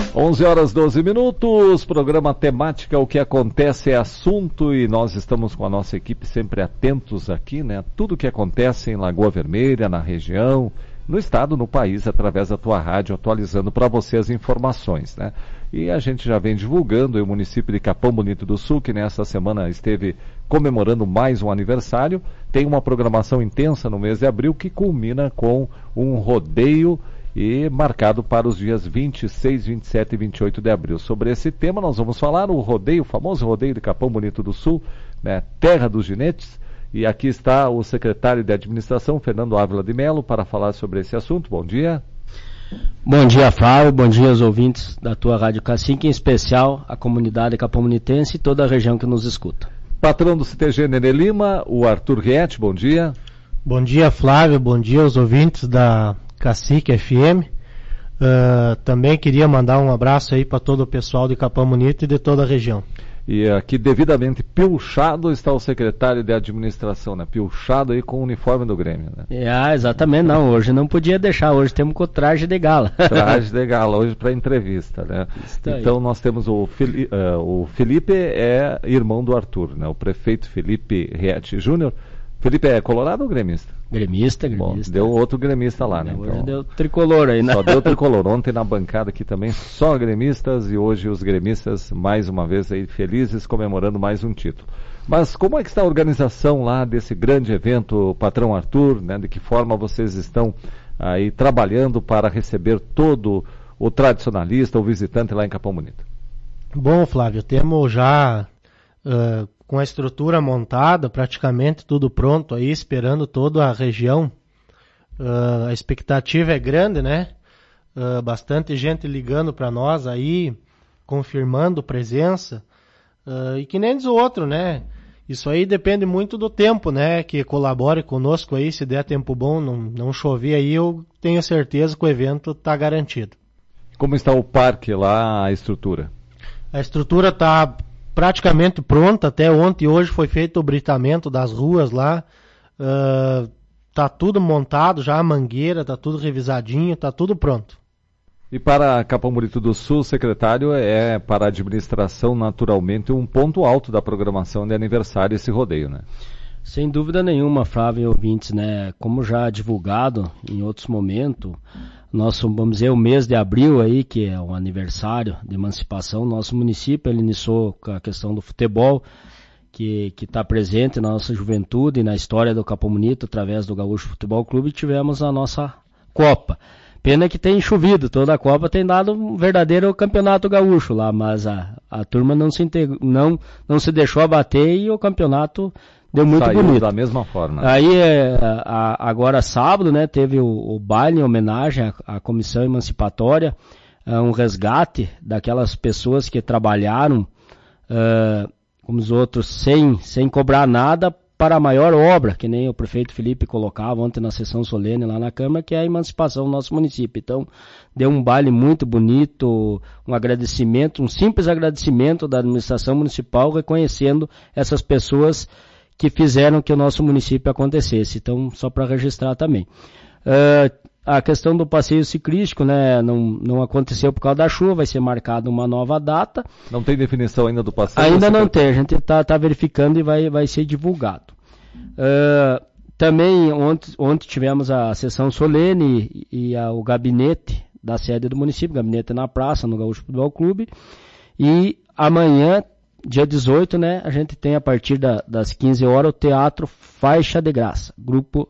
11 horas 12 minutos, programa Temática, o que acontece é assunto, e nós estamos com a nossa equipe sempre atentos aqui, né? Tudo o que acontece em Lagoa Vermelha, na região, no estado, no país, através da tua rádio, atualizando para você as informações, né? E a gente já vem divulgando o município de Capão Bonito do Sul, que nesta semana esteve comemorando mais um aniversário, tem uma programação intensa no mês de abril que culmina com um rodeio e marcado para os dias 26, 27 e 28 de abril. Sobre esse tema nós vamos falar, o rodeio, o famoso rodeio de Capão Bonito do Sul, né, terra dos ginetes, e aqui está o secretário de administração, Fernando Ávila de Melo, para falar sobre esse assunto. Bom dia. Bom dia, Flávio, bom dia aos ouvintes da tua Rádio Cacique, em especial a comunidade capão-bonitense e toda a região que nos escuta. Patrão do CTG Nenê Lima, o Arthur Rietti, bom dia. Bom dia, Flávio, bom dia aos ouvintes da Cacique FM. Também queria mandar um abraço aí para todo o pessoal de Capão Bonito e de toda a região. E aqui devidamente pilchado está o secretário de administração, né? Pilchado aí com o uniforme do Grêmio, né? Exatamente, não, hoje não podia deixar, hoje temos com o traje de gala. Traje de gala, hoje para entrevista, né? Então nós temos o Felipe é irmão do Arthur, né? O prefeito Felipe Rietti Júnior. Felipe é colorado ou gremista? Gremista. Bom, deu outro gremista lá, né? Hoje deu tricolor aí, né? Só deu tricolor. Ontem na bancada aqui também só gremistas, e hoje os gremistas mais uma vez aí felizes comemorando mais um título. Mas como é que está a organização lá desse grande evento, patrão Arthur, né? De que forma vocês estão aí trabalhando para receber todo o tradicionalista, o visitante lá em Capão Bonito? Bom, Flávio, temos já com a estrutura montada, praticamente tudo pronto aí, esperando toda a região. A expectativa é grande, né? Bastante gente ligando para nós aí, confirmando presença. E que nem diz o outro, né? Isso aí depende muito do tempo, né? Que colabore conosco aí, se der tempo bom, não chover aí, eu tenho certeza que o evento está garantido. Como está o parque lá, a estrutura? A estrutura está praticamente pronta, até ontem e hoje foi feito o britamento das ruas lá, tá tudo montado já, a mangueira, tá tudo revisadinho, tá tudo pronto. E para Capão Bonito do Sul, secretário, é para a administração naturalmente um ponto alto da programação de aniversário esse rodeio, né? Sem dúvida nenhuma, Flávio e ouvintes, né? Como já divulgado em outros momentos, nosso, vamos dizer, o mês de abril aí, que é o aniversário de emancipação, nosso município, ele iniciou com a questão do futebol, que está presente na nossa juventude e na história do Capão Bonito, através do Gaúcho Futebol Clube, e tivemos a nossa Copa. Pena que tem chovido, toda a Copa tem dado um verdadeiro campeonato gaúcho lá, mas a turma não se deixou abater e o campeonato deu muito saiu bonito. Da mesma forma. Aí, agora sábado, né, teve o baile em homenagem à Comissão Emancipatória, um resgate daquelas pessoas que trabalharam, como os outros, sem cobrar nada para a maior obra, que nem o prefeito Felipe colocava ontem na sessão solene lá na Câmara, que é a emancipação do nosso município. Então, deu um baile muito bonito, um agradecimento, um simples agradecimento da administração municipal, reconhecendo essas pessoas que fizeram que o nosso município acontecesse. Então, só para registrar também. A questão do passeio ciclístico, né, não aconteceu por causa da chuva, vai ser marcada uma nova data. Não tem definição ainda do passeio? Ainda não tem, a gente está verificando e vai ser divulgado. Também ontem tivemos a sessão solene e o gabinete da sede do município, gabinete na praça, no Gaúcho Futebol Clube, e amanhã, dia 18, né, a gente tem a partir das 15 horas o Teatro Faixa de Graça, grupo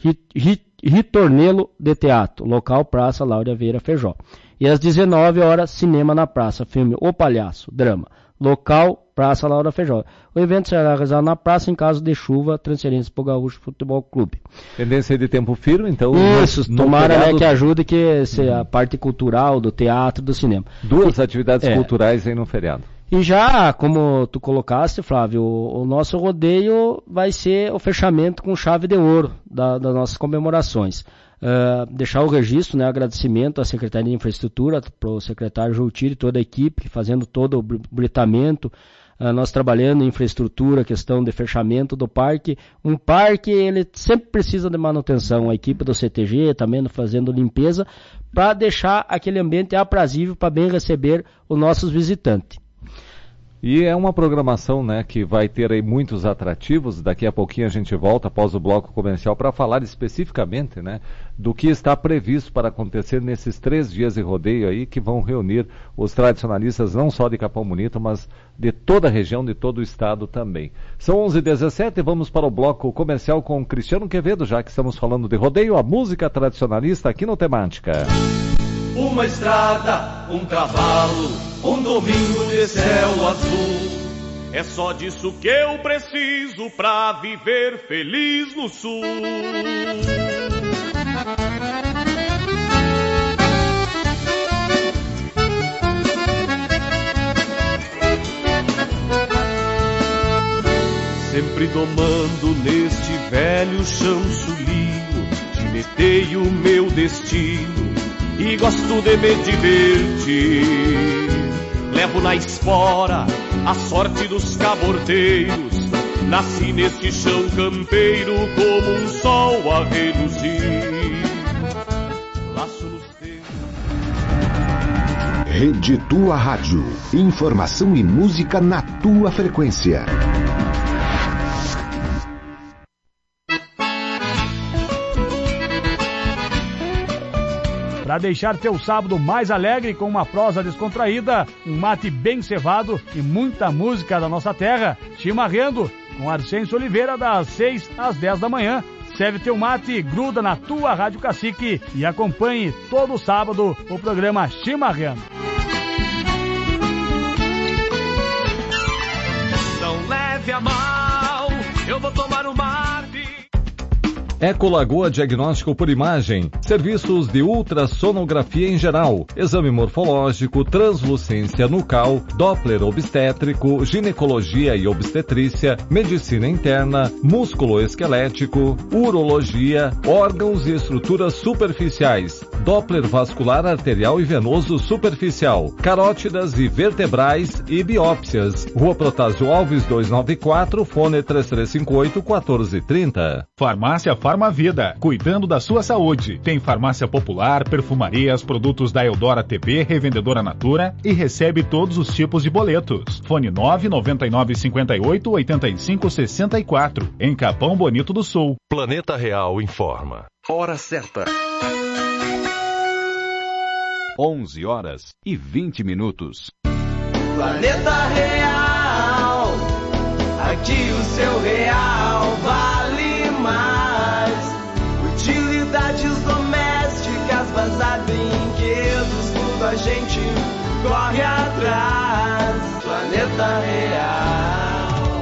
Ritornelo de Teatro, local Praça Láurea Vieira Feijó. E às 19 horas, cinema na praça, filme O Palhaço, drama, local Praça Láurea Feijó. O evento será realizado na praça em caso de chuva, transferência para o Gaúcho Futebol Clube. Tendência de tempo firme, então... Isso, tomara, né, que ajude a parte cultural do teatro, do cinema. Duas atividades culturais aí no feriado. E já, como tu colocaste, Flávio, o nosso rodeio vai ser o fechamento com chave de ouro das nossas comemorações. Deixar o registro, né, agradecimento à Secretaria de Infraestrutura, para o secretário Joutiri e toda a equipe, fazendo todo o britamento, nós trabalhando em infraestrutura, questão de fechamento do parque. Um parque, ele sempre precisa de manutenção, a equipe do CTG também fazendo limpeza, para deixar aquele ambiente aprazível para bem receber os nossos visitantes. E é uma programação, né, que vai ter aí muitos atrativos. Daqui a pouquinho a gente volta após o bloco comercial para falar especificamente, né, do que está previsto para acontecer nesses 3 dias de rodeio aí, que vão reunir os tradicionalistas não só de Capão Bonito, mas de toda a região, de todo o estado também. São 11h17 e vamos para o bloco comercial com Cristiano Quevedo, já que estamos falando de rodeio, a música tradicionalista aqui no Temática. Uma estrada, um cavalo, um domingo de céu azul. É só disso que eu preciso pra viver feliz no sul. Sempre domando neste velho chão sulino, gineteei o meu destino e gosto de me divertir. Levo na espora a sorte dos cabordeiros. Nasci neste chão campeiro como um sol a reluzir. Laço nos dedos. Rede Tua Rádio. Informação e música na tua frequência. Para deixar teu sábado mais alegre com uma prosa descontraída, um mate bem cevado e muita música da nossa terra, Chimarrando, com Arsêncio Oliveira, das 6 às 10 da manhã. Serve teu mate, gruda na tua Rádio Cacique e acompanhe todo sábado o programa Chimarrando. Não leve a mal, eu vou tomar um mate. Ecolagoa Diagnóstico por Imagem, serviços de ultrassonografia em geral, exame morfológico, translucência nucal, Doppler obstétrico, ginecologia e obstetrícia, medicina interna, músculo-esquelético, urologia, órgãos e estruturas superficiais, Doppler vascular arterial e venoso superficial, carótidas e vertebrais e biópsias. Rua Protásio Alves 294, fone 3358-1430. Farmácia Farmavida, cuidando da sua saúde. Tem farmácia popular, perfumarias, produtos da Eudora TB, revendedora Natura e recebe todos os tipos de boletos. Fone 99958-8564, em Capão Bonito do Sul. Planeta Real informa. Hora certa. 11h20. Planeta Real, aqui o seu real vale mais. Utilidades domésticas, bazar, brinquedos, tudo a gente corre atrás. Planeta Real.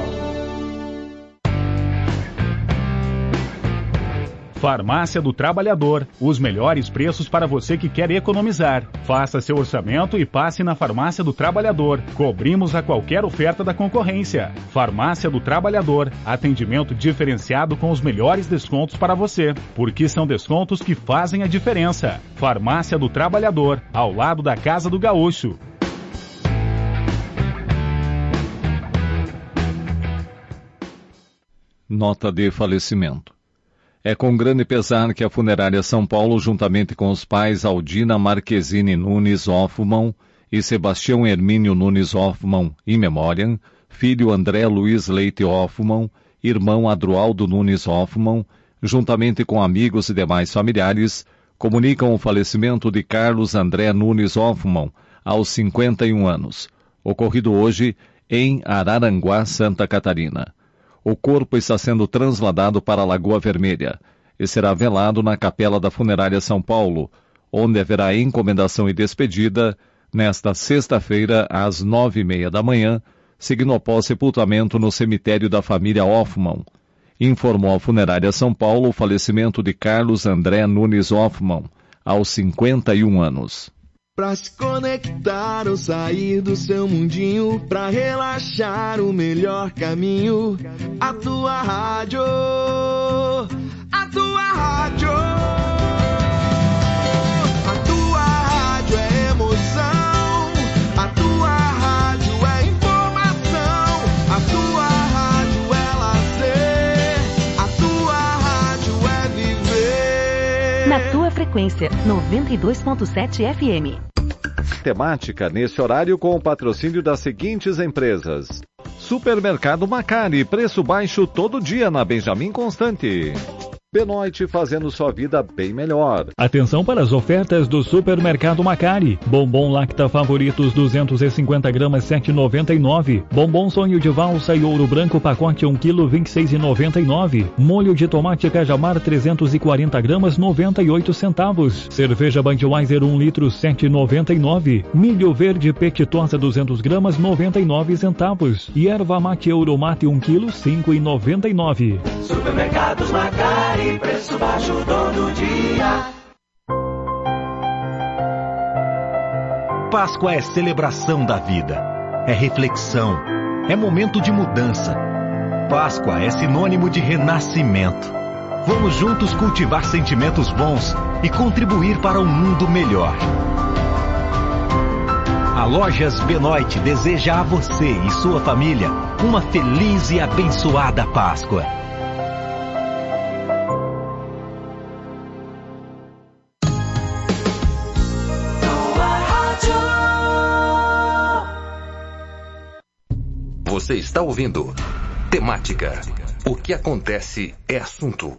Farmácia do Trabalhador, os melhores preços para você que quer economizar. Faça seu orçamento e passe na Farmácia do Trabalhador. Cobrimos a qualquer oferta da concorrência. Farmácia do Trabalhador, atendimento diferenciado com os melhores descontos para você, porque são descontos que fazem a diferença. Farmácia do Trabalhador, ao lado da Casa do Gaúcho. Nota de falecimento. É com grande pesar que a Funerária São Paulo, juntamente com os pais Aldina Marquezine Nunes Hoffmann e Sebastião Hermínio Nunes Hoffmann, in memoriam, filho André Luiz Leite Hoffmann, irmão Adroaldo Nunes Hoffmann, juntamente com amigos e demais familiares, comunicam o falecimento de Carlos André Nunes Hoffmann, aos 51 anos, ocorrido hoje em Araranguá, Santa Catarina. O corpo está sendo transladado para a Lagoa Vermelha e será velado na Capela da Funerária São Paulo, onde haverá encomendação e despedida nesta sexta-feira às 9h30 da manhã, seguindo após sepultamento no cemitério da família Hoffmann. Informou a Funerária São Paulo o falecimento de Carlos André Nunes Hoffmann, aos 51 anos. Pra se conectar ou sair do seu mundinho, pra relaxar o melhor caminho, a tua rádio, a tua rádio. A tua rádio é emoção, a tua rádio é informação, frequência 92.7 FM. Temática nesse horário com o patrocínio das seguintes empresas. Supermercado Macari, preço baixo todo dia na Benjamin Constante. Benoit, fazendo sua vida bem melhor. Atenção para as ofertas do Supermercado Macari. Bombom Lacta Favoritos 250 gramas 7,99. Bombom Sonho de Valsa e Ouro Branco pacote 1 kg 26,99. Molho de tomate Cajamar 340 gramas 98 centavos. Cerveja Budweiser 1 litro 7,99. Milho verde Petitosa 200 gramas 99 centavos. E erva mate Euromate 1 kg 5,99. Supermercados Macari. Preço baixo todo dia. Páscoa é celebração da vida, é reflexão, é momento de mudança. Páscoa é sinônimo de renascimento. Vamos juntos cultivar sentimentos bons e contribuir para um mundo melhor. A Lojas Benoit deseja a você e sua família uma feliz e abençoada Páscoa. Você está ouvindo Temática. O que acontece é assunto.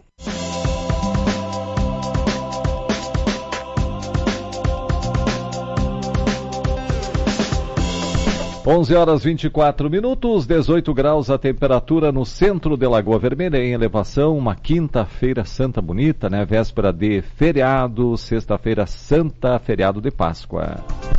Onze horas 24 minutos, 18 graus a temperatura no centro de Lagoa Vermelha, em elevação, uma quinta-feira santa bonita, né? Véspera de feriado, sexta-feira santa, feriado de Páscoa.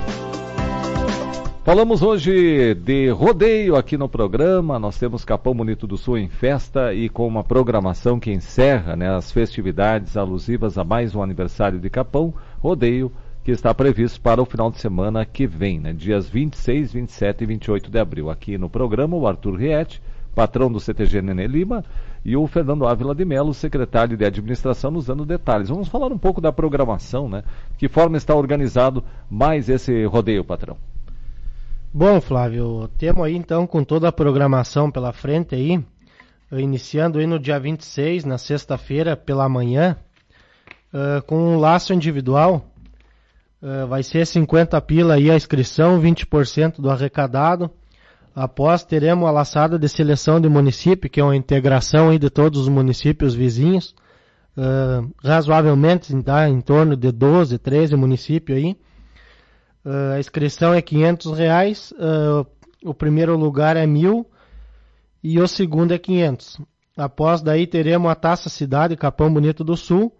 Falamos hoje de rodeio aqui no programa. Nós temos Capão Bonito do Sul em festa e com uma programação que encerra, né, as festividades alusivas a mais um aniversário de Capão, rodeio que está previsto para o final de semana que vem, né, dias 26, 27 e 28 de abril. Aqui no programa o Arthur Riet, patrão do CTG Nenê Lima, e o Fernando Ávila de Mello, secretário de administração, nos dando detalhes. Vamos falar um pouco da programação, né? Que forma está organizado mais esse rodeio, patrão? Bom, Flávio, temos aí então com toda a programação pela frente aí, iniciando aí no dia 26, na sexta-feira, pela manhã, com um laço individual, vai ser 50 pila aí a inscrição, 20% do arrecadado. Após teremos a laçada de seleção de município, que é uma integração aí de todos os municípios vizinhos, razoavelmente em torno de 12, 13 municípios aí. A inscrição é R$500, o primeiro lugar é 1.000 e o segundo é 500. Após daí teremos a Taça Cidade Capão Bonito do Sul,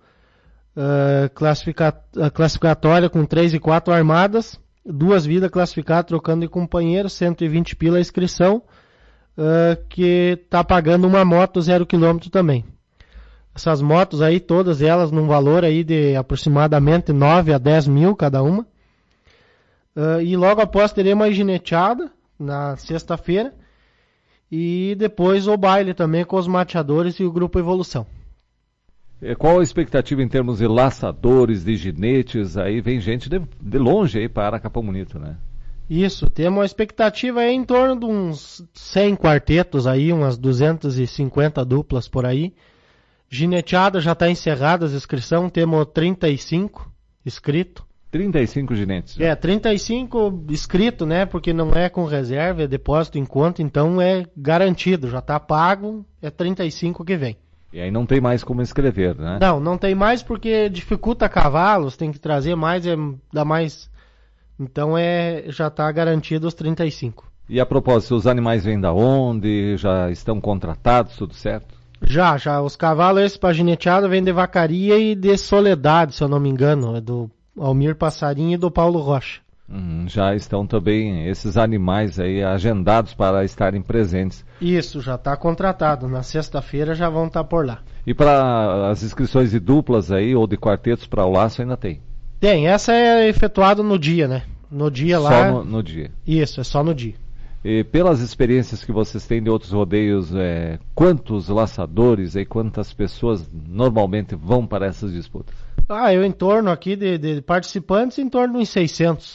classificatória com 3 e 4 armadas, 2 vidas classificadas trocando de companheiro, 120 pila a inscrição, que está pagando uma moto 0 km também. Essas motos aí, todas elas num valor aí de aproximadamente 9 a 10 mil cada uma. E logo após teremos a gineteada na sexta-feira e depois o baile também com os mateadores e o grupo Evolução. Qual a expectativa em termos de laçadores, de ginetes? Aí vem gente de longe aí para Capão Bonito, né? Isso, temos uma expectativa aí em torno de uns 100 quartetos aí, umas 250 duplas por aí. Gineteada já está encerrada as inscrições, temos 35 inscritos. 35 ginetes. 35 inscrito, né? Porque não é com reserva, é depósito em conta, então é garantido, já está pago, é 35 que vem. E aí não tem mais como inscrever, né? Não tem mais porque dificulta cavalos, tem que trazer mais, dá mais. Então já está garantido os 35. E a propósito, os animais vêm da onde? Já estão contratados, tudo certo? Já, os cavalos esses para gineteada vêm de Vacaria e de Soledade, se eu não me engano, é do Almir Passarinho e do Paulo Rocha. Já estão também esses animais aí agendados para estarem presentes. Isso, já está contratado. Na sexta-feira já vão estar por lá. E para as inscrições de duplas aí, ou de quartetos para o laço ainda tem? Tem, essa é efetuada no dia, né? No dia lá. Só no dia? Isso, é só no dia. E pelas experiências que vocês têm de outros rodeios, quantos laçadores e quantas pessoas normalmente vão para essas disputas? Eu em torno aqui de participantes, em torno de uns 600.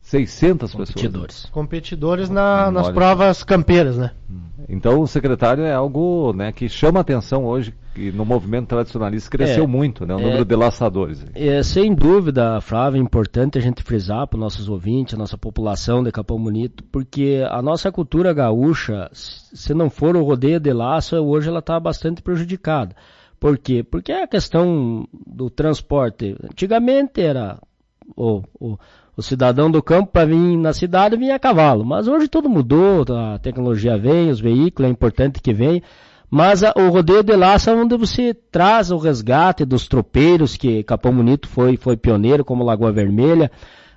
600 competidores. Competidores nas provas campeiras, né? Então o secretário é algo, né, que chama a atenção hoje, que no movimento tradicionalista cresceu muito, né, o número de laçadores. Sem dúvida, Flávio, é importante a gente frisar para os nossos ouvintes, a nossa população de Capão Bonito, porque a nossa cultura gaúcha, se não for o rodeio de laço, hoje ela está bastante prejudicada. Por quê? Porque a questão do transporte, antigamente era o cidadão do campo para vir na cidade vinha a cavalo, mas hoje tudo mudou, a tecnologia vem, os veículos, é importante que venha, mas o rodeio de laço é onde você traz o resgate dos tropeiros, que Capão Bonito foi pioneiro, como Lagoa Vermelha,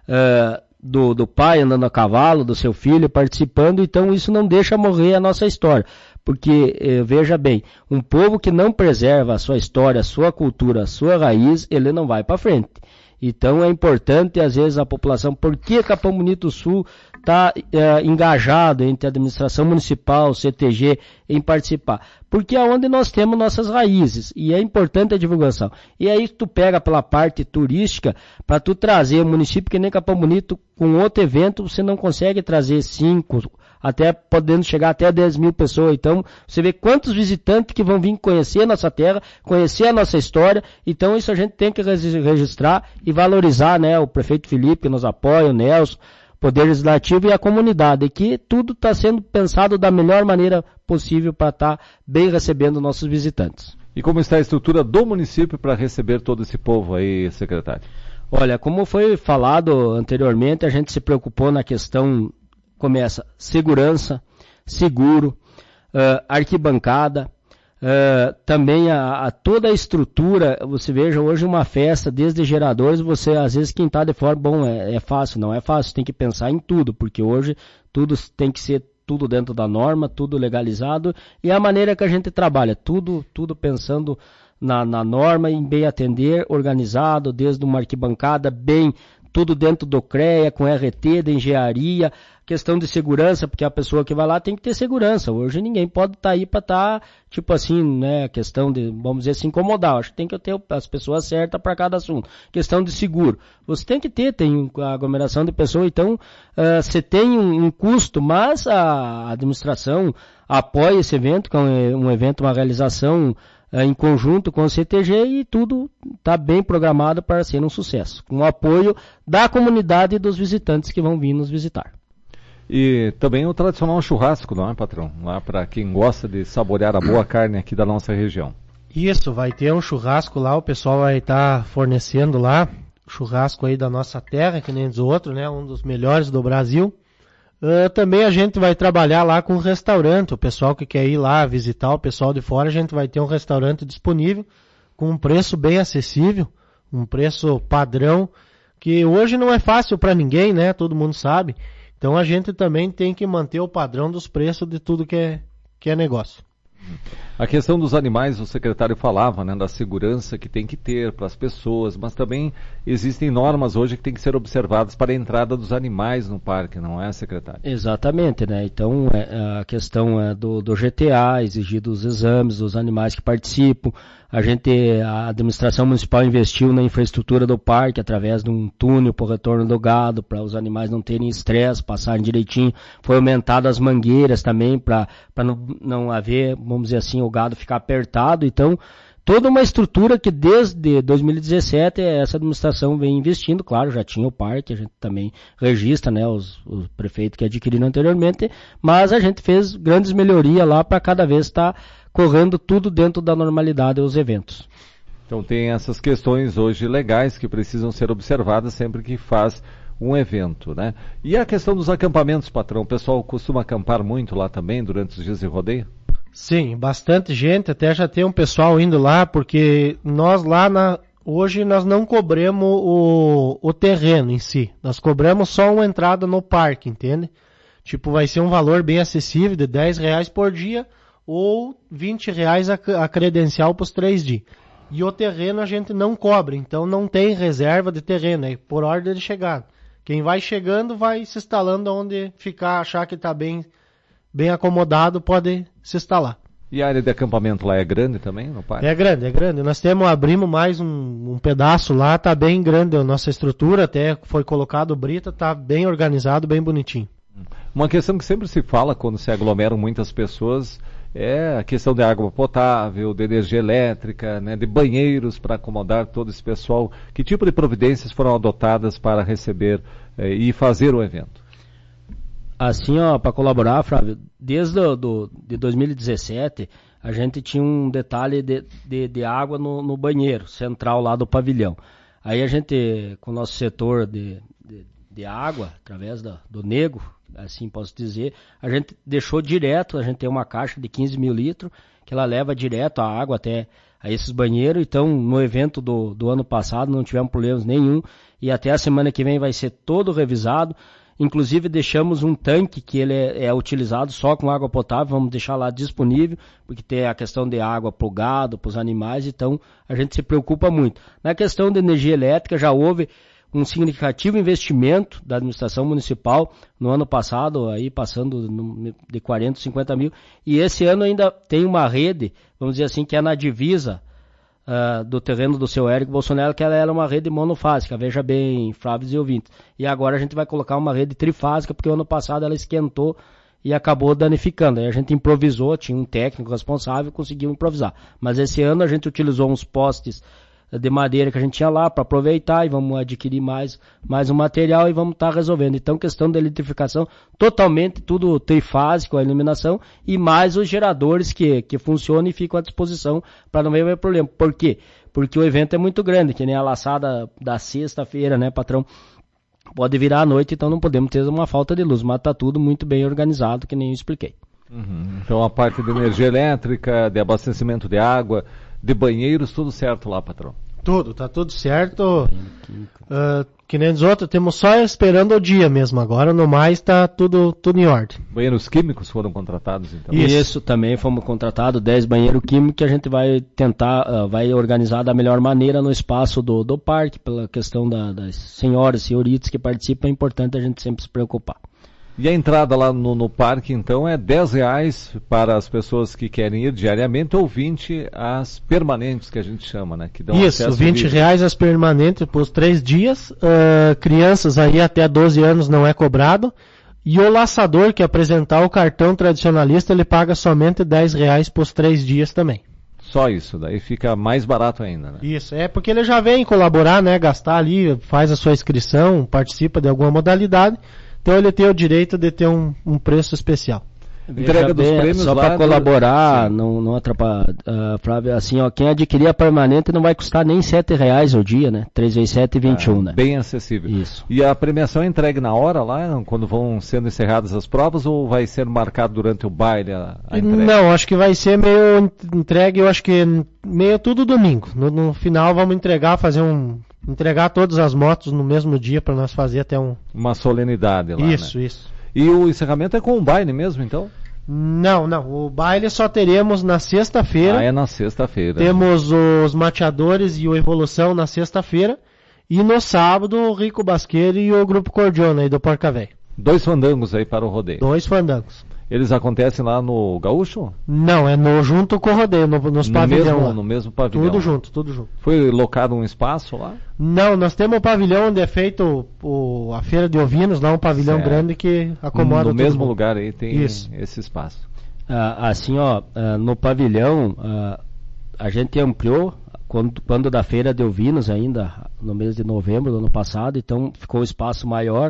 do pai andando a cavalo, do seu filho participando, então isso não deixa morrer a nossa história, porque, veja bem, um povo que não preserva a sua história, a sua cultura, a sua raiz, ele não vai para frente. Então é importante, às vezes, a população, por que Capão Bonito Sul está engajado entre a administração municipal, CTG, em participar? Porque é onde nós temos nossas raízes, e é importante a divulgação. E aí tu pega pela parte turística, para tu trazer o município que nem Capão Bonito, com outro evento, você não consegue trazer 5, até podendo chegar até 10 mil pessoas. Então, você vê quantos visitantes que vão vir conhecer a nossa terra, conhecer a nossa história. Então, isso a gente tem que registrar e valorizar, né? O prefeito Felipe que nos apoia, o Nelson, o Poder Legislativo e a comunidade, que tudo está sendo pensado da melhor maneira possível para estar bem recebendo nossos visitantes. E como está a estrutura do município para receber todo esse povo aí, secretário? Olha, como foi falado anteriormente, a gente se preocupou na questão, começa segurança, seguro, arquibancada, também toda a estrutura. Você veja hoje uma festa, desde geradores, você às vezes quem está de fora, bom, é fácil, não é fácil, tem que pensar em tudo, porque hoje tudo tem que ser tudo dentro da norma, tudo legalizado, e a maneira que a gente trabalha, tudo pensando na norma, em bem atender, organizado, desde uma arquibancada bem, tudo dentro do CREA, com RT, de engenharia, questão de segurança, porque a pessoa que vai lá tem que ter segurança. Hoje ninguém pode estar aí para estar, tipo assim, né, questão de, vamos dizer, se incomodar. Acho que tem que ter as pessoas certas para cada assunto. Questão de seguro. Você tem que ter, tem a aglomeração de pessoas, então você tem um custo, mas a administração apoia esse evento, que é um evento, uma realização em conjunto com o CTG, e tudo está bem programado para ser um sucesso, com o apoio da comunidade e dos visitantes que vão vir nos visitar. E também o tradicional churrasco, não é, patrão? Lá para quem gosta de saborear a boa carne aqui da nossa região. Isso, vai ter um churrasco lá, o pessoal vai estar fornecendo lá, churrasco aí da nossa terra, que nem dos outros, né, um dos melhores do Brasil. Também a gente vai trabalhar lá com o restaurante, o pessoal que quer ir lá visitar, o pessoal de fora, a gente vai ter um restaurante disponível com um preço bem acessível, um preço padrão, que hoje não é fácil para ninguém, né, todo mundo sabe. Então a gente também tem que manter o padrão dos preços de tudo que é negócio. A questão dos animais, o secretário falava, né, da segurança que tem que ter para as pessoas, mas também existem normas hoje que têm que ser observadas para a entrada dos animais no parque, não é, secretário? Exatamente, né? Então a questão do GTA, exigir dos exames dos animais que participam. A administração municipal investiu na infraestrutura do parque através de um túnel para o retorno do gado, para os animais não terem estresse, passarem direitinho. Foi aumentado as mangueiras também para não haver, vamos dizer assim, o gado ficar apertado. Então, toda uma estrutura que desde 2017 essa administração vem investindo. Claro, já tinha o parque, a gente também registra, né, os prefeitos que adquiriram anteriormente, mas a gente fez grandes melhorias lá para cada vez estar correndo tudo dentro da normalidade dos eventos. Então tem essas questões hoje legais que precisam ser observadas sempre que faz um evento, né? E a questão dos acampamentos, patrão, o pessoal costuma acampar muito lá também durante os dias de rodeio? Sim, bastante gente, até já tem um pessoal indo lá, porque nós lá hoje nós não cobramos o terreno em si, nós cobramos só uma entrada no parque, entende? Tipo, vai ser um valor bem acessível de R$10 por dia, ou R$20 a credencial para os 3 dias. E o terreno a gente não cobra, então não tem reserva de terreno, é por ordem de chegada. Quem vai chegando vai se instalando onde ficar, achar que está bem acomodado, pode se instalar. E a área de acampamento lá é grande também, no parque? É grande. Nós abrimos mais um pedaço lá, tá bem grande a nossa estrutura, até foi colocado brita, tá bem organizado, bem bonitinho. Uma questão que sempre se fala quando se aglomeram muitas pessoas é a questão de água potável, de energia elétrica, né, de banheiros para acomodar todo esse pessoal. Que tipo de providências foram adotadas para receber e fazer o evento? Assim, para colaborar, Flávio, desde de 2017, a gente tinha um detalhe de água no banheiro central lá do pavilhão. Aí a gente, com o nosso setor de água, através do Nego, assim posso dizer, a gente deixou direto, a gente tem uma caixa de 15 mil litros, que ela leva direto a água até a esses banheiros. Então, no evento do ano passado, não tivemos problemas nenhum, e até a semana que vem vai ser todo revisado. Inclusive deixamos um tanque que ele é utilizado só com água potável, vamos deixar lá disponível, porque tem a questão de água para o gado, para os animais, então a gente se preocupa muito. Na questão de energia elétrica já houve um significativo investimento da administração municipal no ano passado, aí passando de 40, 50 mil, e esse ano ainda tem uma rede, vamos dizer assim, que é na divisa do terreno do seu Érico Bolsonaro, que ela era uma rede monofásica, veja bem, Flávio e ouvintes. E agora a gente vai colocar uma rede trifásica, porque o ano passado ela esquentou e acabou danificando. Aí a gente improvisou, tinha um técnico responsável, conseguiu improvisar. Mas esse ano a gente utilizou uns postes de madeira que a gente tinha lá para aproveitar e vamos adquirir mais um material e vamos estar resolvendo. Então, questão da eletrificação, totalmente tudo trifásico, a iluminação, e mais os geradores que funcionam e ficam à disposição para não haver problema. Por quê? Porque o evento é muito grande, que nem a laçada da sexta-feira, né, patrão? Pode virar à noite, então não podemos ter uma falta de luz, mas está tudo muito bem organizado, que nem eu expliquei. Então, a parte de energia elétrica, de abastecimento de água, de banheiros, tudo certo lá, patrão? Tá tudo certo. Que nem os outros, temos só esperando o dia mesmo agora, no mais tá tudo em ordem. Banheiros químicos foram contratados, então? Isso também fomos contratados, 10 banheiros químicos que a gente vai tentar, vai organizar da melhor maneira no espaço do parque, pela questão das senhoras e senhoritas que participam, é importante a gente sempre se preocupar. E a entrada lá no parque, então, é R$10 para as pessoas que querem ir diariamente ou 20 as permanentes, que a gente chama, né? Que dão isso, R$20 as permanentes por 3 dias. Crianças aí até 12 anos não é cobrado. E o laçador que apresentar o cartão tradicionalista, ele paga somente R$10 por 3 dias também. Só isso, daí fica mais barato ainda, né? Isso, porque ele já vem colaborar, né? Gastar ali, faz a sua inscrição, participa de alguma modalidade. Então ele tem o direito de ter um preço especial. Entrega dos prêmios só para colaborar, não atrapalhar, Flávio, assim, quem adquirir a permanente não vai custar nem R$7 ao dia, né? 3 vezes 7, 21, né? Bem acessível. Isso. E a premiação é entregue na hora lá, quando vão sendo encerradas as provas, ou vai ser marcado durante o baile a entrega? Não, acho que vai ser meio entregue, eu acho que meio tudo domingo. No final vamos entregar todas as motos no mesmo dia para nós fazer até uma solenidade lá, Isso. E o encerramento é com o baile mesmo, então? Não. O baile só teremos na sexta-feira. É na sexta-feira. Temos os mateadores e o Evolução na sexta-feira. E no sábado, o Rico Basqueiro e o Grupo Cordiona aí do Porca Véia. 2 fandangos aí para o rodeio. 2 fandangos. Eles acontecem lá no Gaúcho? Não, junto com o rodeio, nos pavilhões. No mesmo pavilhão. Tudo junto. Foi locado um espaço lá? Não, nós temos um pavilhão onde é feito a Feira de Ovinos, lá um pavilhão grande que acomoda no mesmo mundo. Lugar aí tem esse espaço. Assim, no pavilhão, a gente ampliou quando da Feira de Ovinos ainda, no mês de novembro do ano passado, então ficou um espaço maior.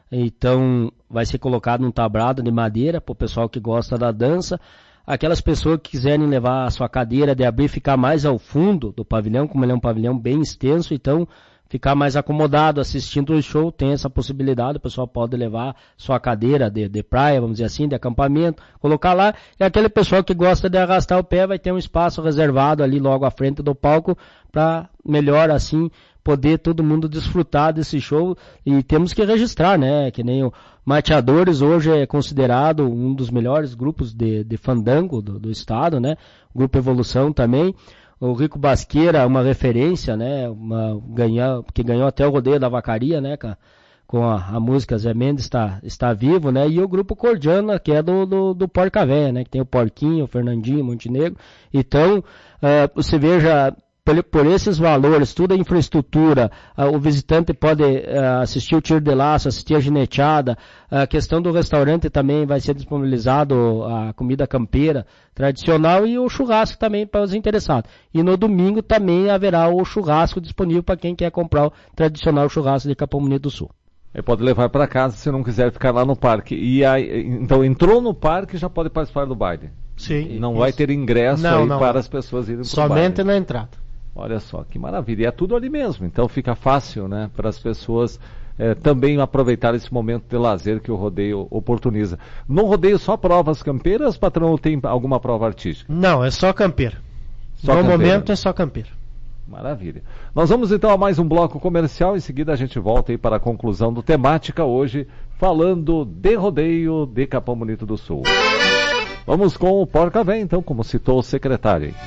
Então vai ser colocado um tablado de madeira para o pessoal que gosta da dança. Aquelas pessoas que quiserem levar a sua cadeira de abrir, ficar mais ao fundo do pavilhão, como ele é um pavilhão bem extenso, então ficar mais acomodado assistindo o show, tem essa possibilidade, o pessoal pode levar sua cadeira de praia, vamos dizer assim, de acampamento, colocar lá, e aquele pessoal que gosta de arrastar o pé vai ter um espaço reservado ali logo à frente do palco para melhor assim poder todo mundo desfrutar desse show. E temos que registrar, né, que nem o Mateadores hoje é considerado um dos melhores grupos de fandango do estado, né, o Grupo Evolução também. O Rico Basqueira, uma referência, né, que ganhou até o rodeio da vacaria, né, com a música Zé Mendes está vivo, né? E o grupo Cordiana, que é do Porca Véia, né? Que tem o Porquinho, o Fernandinho, o Montenegro. Então, você veja, por esses valores, toda a infraestrutura, o visitante pode assistir o tiro de laço, assistir a gineteada, a questão do restaurante também vai ser disponibilizado a comida campeira tradicional e o churrasco também para os interessados. E no domingo também haverá o churrasco disponível para quem quer comprar o tradicional churrasco de Capão Bonito do Sul. Ele pode levar para casa se não quiser ficar lá no parque. E aí, então entrou no parque já pode participar do baile. Sim. Não vai ter ingresso para as pessoas irem para o baile. Somente na entrada. Olha só, que maravilha. E é tudo ali mesmo. Então fica fácil, né, para as pessoas também aproveitar esse momento de lazer que o rodeio oportuniza. No rodeio só provas campeiras, patrão, ou tem alguma prova artística? Não, é só campeira. No momento é só campeira. Maravilha. Nós vamos então a mais um bloco comercial. Em seguida a gente volta aí para a conclusão do Temática hoje, falando de rodeio de Capão Bonito do Sul. Vamos com o Porca Véia, então, como citou o secretário aí.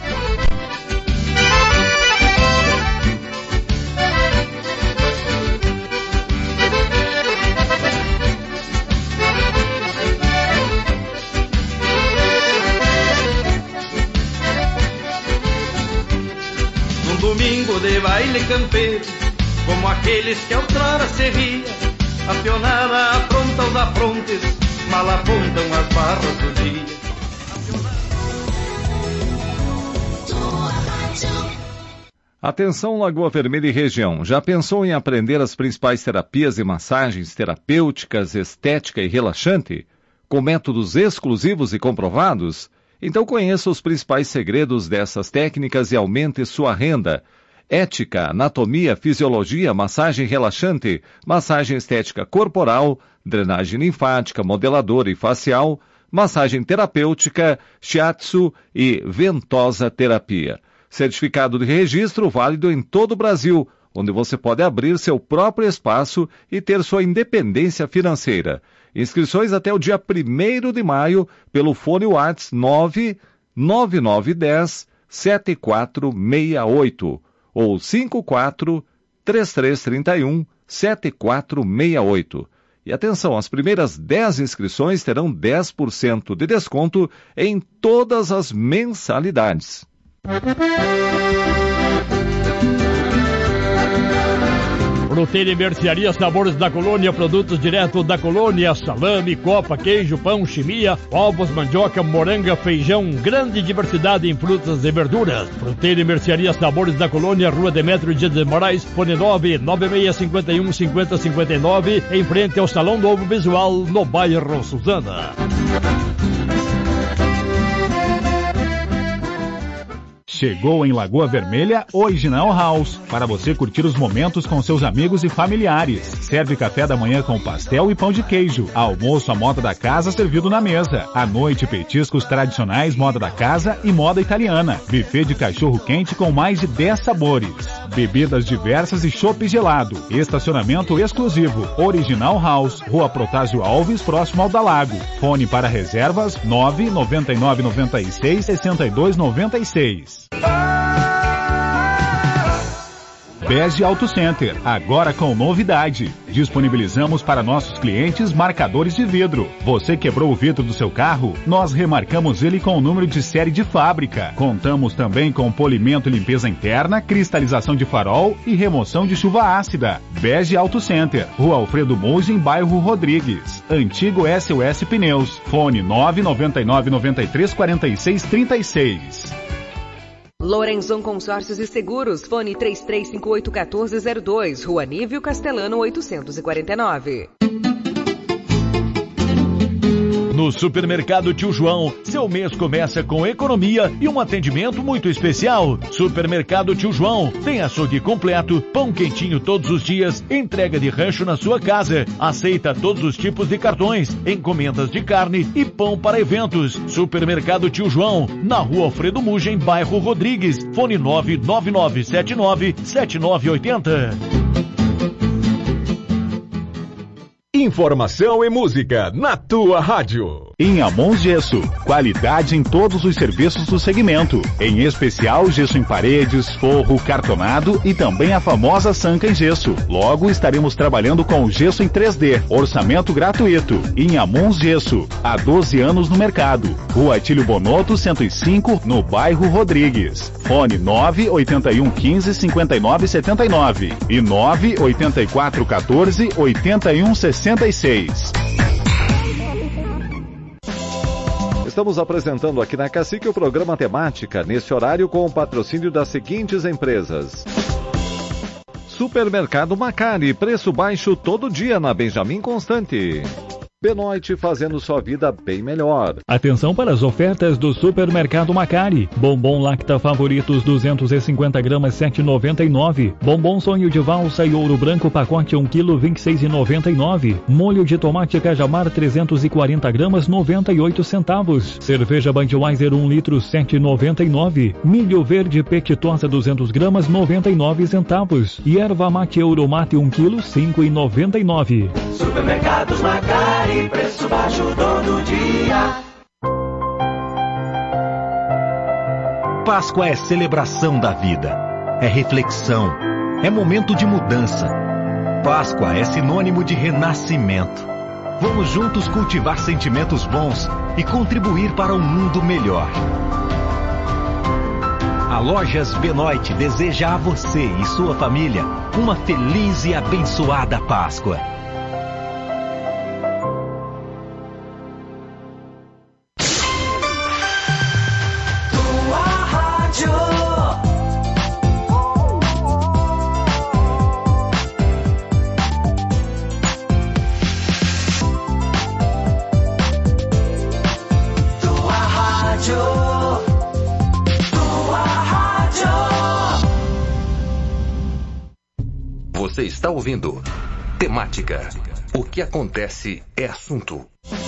Domingo de baile campeiro, como aqueles que outrora se ria, a pionada apronta os aprontes, mal apontam as barras do dia. Atenção Lagoa Vermelha e região, já pensou em aprender as principais terapias e massagens terapêuticas, estética e relaxante, com métodos exclusivos e comprovados? Então conheça os principais segredos dessas técnicas e aumente sua renda. Ética, anatomia, fisiologia, massagem relaxante, massagem estética corporal, drenagem linfática, modeladora e facial, massagem terapêutica, shiatsu e ventosa terapia. Certificado de registro válido em todo o Brasil, onde você pode abrir seu próprio espaço e ter sua independência financeira. Inscrições até o dia 1º de maio pelo fone WhatsApp 99910-7468 ou 54-3331-7468. E atenção, as primeiras 10 inscrições terão 10% de desconto em todas as mensalidades. Fruteira e Mercearia Sabores da Colônia, produtos direto da colônia, salame, copa, queijo, pão, chimia, ovos, mandioca, moranga, feijão, grande diversidade em frutas e verduras. Fruteira e Mercearia Sabores da Colônia, Rua Demétrio Dias de Moraes, fone 99651-5059, em frente ao Salão do Audiovisual, no bairro Suzana. Chegou em Lagoa Vermelha Original House, para você curtir os momentos com seus amigos e familiares. Serve café da manhã com pastel e pão de queijo. Almoço à moda da casa servido na mesa. À noite, petiscos tradicionais, moda da casa e moda italiana. Buffet de cachorro quente com mais de 10 sabores. Bebidas diversas e chopp gelado. Estacionamento exclusivo. Original House, Rua Protásio Alves, próximo ao da Lago. Fone para reservas 99996-6296. Bege Auto Center, agora com novidade. Disponibilizamos para nossos clientes marcadores de vidro. Você quebrou o vidro do seu carro? Nós remarcamos ele com o número de série de fábrica. Contamos também com polimento e limpeza interna, cristalização de farol e remoção de chuva ácida. Bege Auto Center, Rua Alfredo Mouge, em bairro Rodrigues. Antigo SOS Pneus. Fone 999934636. Lorenzon Consórcios e Seguros, fone 3358-1402, Rua Nívio Castelano 849. No Supermercado Tio João, seu mês começa com economia e um atendimento muito especial. Supermercado Tio João, tem açougue completo, pão quentinho todos os dias, entrega de rancho na sua casa. Aceita todos os tipos de cartões, encomendas de carne e pão para eventos. Supermercado Tio João, na Rua Alfredo Mugem, bairro Rodrigues. Fone 99979-7980. Informação e música na tua rádio. Em Amons Gesso, qualidade em todos os serviços do segmento. Em especial, gesso em paredes, forro, cartonado e também a famosa sanca em gesso. Logo, estaremos trabalhando com gesso em 3D. Orçamento gratuito. Em Amons Gesso, há 12 anos no mercado. Rua Atílio Bonotto, 105, no bairro Rodrigues. Fone 981155979 e 984148166. Estamos apresentando aqui na Cacique o programa Temática, nesse horário com o patrocínio das seguintes empresas. Supermercado Macari, preço baixo todo dia na Benjamin Constante. Benoit, fazendo sua vida bem melhor. Atenção para as ofertas do Supermercado Macari. Bombom Lacta Favoritos 250 gramas 7,99. Bombom Sonho de Valsa e Ouro Branco pacote 1 kg 26,99. Molho de tomate Cajamar 340 gramas 98 centavos. Cerveja Budweiser 1 litro 7,99. Milho verde Petitosa 200 gramas 99 centavos. E erva mate Euromate 1 kg 5,99. Supermercados Macari. Preço baixo todo dia. Páscoa é celebração da vida, é reflexão, é momento de mudança. Páscoa é sinônimo de renascimento. Vamos juntos cultivar sentimentos bons e contribuir para um mundo melhor. A Lojas Benoit deseja a você e sua família uma feliz e abençoada Páscoa. Você está ouvindo Temática. O que acontece é assunto.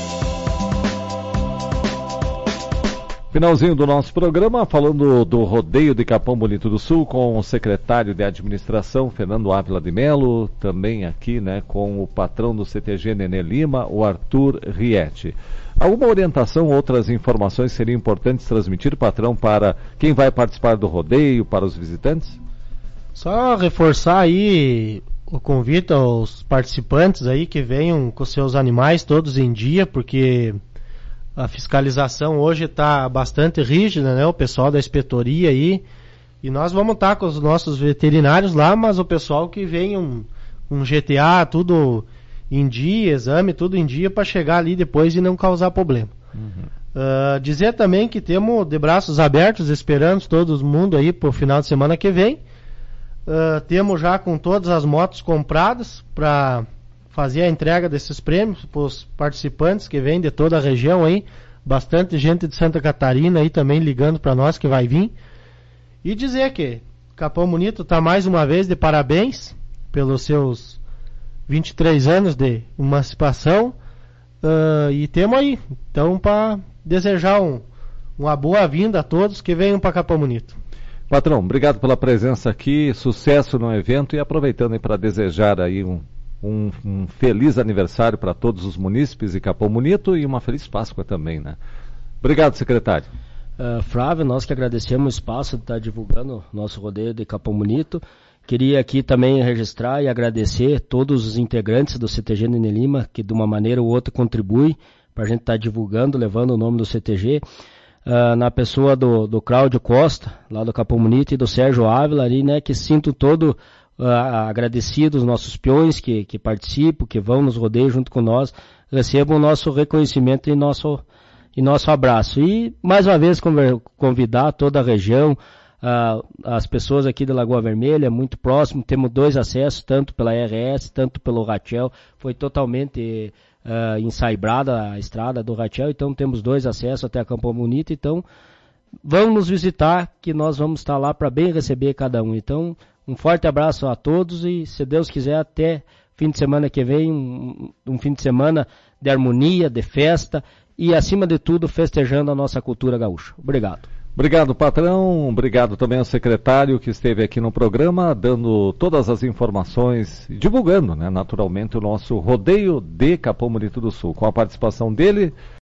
Finalzinho do nosso programa, falando do rodeio de Capão Bonito do Sul com o secretário de administração, Fernando Ávila de Melo, também aqui, né, com o patrão do CTG Nenê Lima, o Arthur Rietti. Alguma orientação, outras informações seriam importantes transmitir, patrão, para quem vai participar do rodeio, para os visitantes? Só reforçar aí o convite aos participantes aí que venham com seus animais todos em dia, porque a fiscalização hoje está bastante rígida, né? O pessoal da inspetoria aí, e nós vamos estar com os nossos veterinários lá, mas o pessoal que vem um GTA, tudo em dia, exame, tudo em dia, para chegar ali depois e não causar problema. Dizer também que temos de braços abertos, esperamos todo mundo aí pro final de semana que vem. Temos já com todas as motos compradas para fazer a entrega desses prêmios para os participantes que vêm de toda a região aí, bastante gente de Santa Catarina aí também ligando para nós que vai vir, e dizer que Capão Bonito está mais uma vez de parabéns pelos seus 23 anos de emancipação, e temos aí, então, para desejar uma boa-vinda a todos que venham para Capão Bonito. Patrão, obrigado pela presença aqui, sucesso no evento, e aproveitando aí para desejar aí um feliz aniversário para todos os munícipes de Capão Bonito e uma feliz Páscoa também, né? Obrigado, secretário. Flávio, nós que agradecemos o espaço de estar divulgando nosso rodeio de Capão Bonito. Queria aqui também registrar e agradecer todos os integrantes do CTG Nenê Lima, que de uma maneira ou outra contribuem para a gente estar divulgando, levando o nome do CTG. Na pessoa do Cláudio Costa, lá do Capão Bonito, e do Sérgio Ávila ali, né, que sinto todo agradecido, os nossos peões que participam, que vão nos rodeios junto com nós, recebam o nosso reconhecimento e nosso abraço. E mais uma vez convidar toda a região, as pessoas aqui da Lagoa Vermelha, muito próximo, temos 2 acessos, tanto pela RS, tanto pelo Rachel, foi totalmente ensaibrada a estrada do Rachel, então temos 2 acessos até a Capão Bonito, então vão nos visitar, que nós vamos estar lá para bem receber cada um. Então, um forte abraço a todos e, se Deus quiser, até fim de semana que vem, um fim de semana de harmonia, de festa e, acima de tudo, festejando a nossa cultura gaúcha. Obrigado. Obrigado, patrão. Obrigado também ao secretário que esteve aqui no programa, dando todas as informações, divulgando, né, naturalmente, o nosso rodeio de Capão Bonito do Sul. Com a participação dele,